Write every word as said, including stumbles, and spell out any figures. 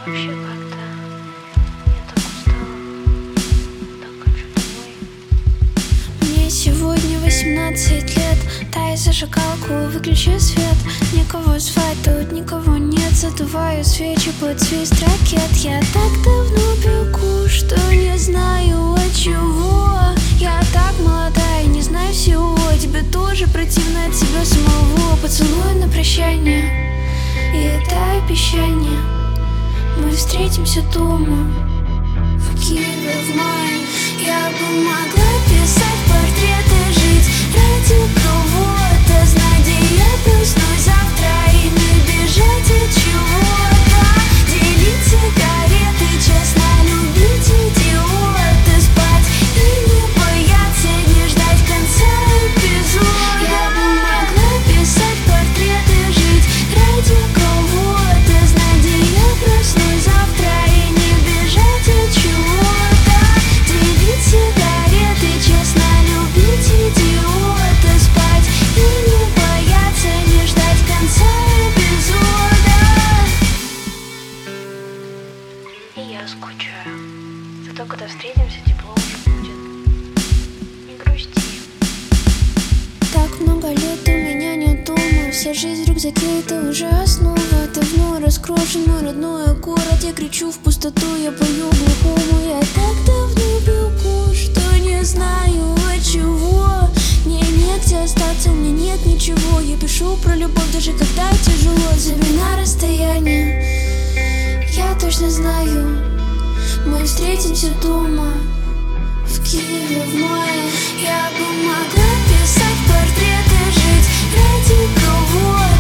вообще как-то я так устала, так хочу домой. Мне сегодня восемнадцать лет. Дай зажигалку, выключи свет. Никого звать, тут никого нет. Задуваю свечи под свист ракет. Я так давно пеку, что не знаю от чего. Я так молодая, не знаю всего. Тебе тоже противно от себя самого. Поцелуй на прощание и дай обещание. Мы встретимся дома в Киеве в мае. Я бы могла писать портреты, жить ради кого-то, знать, где я проснусь завтра и не бежать от чего-то. Делить сигареты, честно любить идиота, спать и не бояться, не ждать конца эпизода. Я бы могла писать портреты, жить ради кого-то, знать, где я проснусь завтра и не бежать от чего-то. Делить сигареты, честно любить идиота, спать и не бояться, не ждать конца эпизода. И я скучаю. Зато когда встретимся, тепло уже будет. Не грусти. Так много лет у меня нет дома. Вся жизнь в рюкзаке, это уже основа. Давно раскрошен мой родной город. Я кричу в пустоту, я пою глухому. Я так давно бегу, что не знаю от чего. Мне негде остаться, у меня нет ничего. Я пишу про любовь, даже когда тяжело. Зови на расстояние, я точно знаю. Мы встретимся дома в Киеве в мае. Я бы могла писать портреты, жить ради кого-то.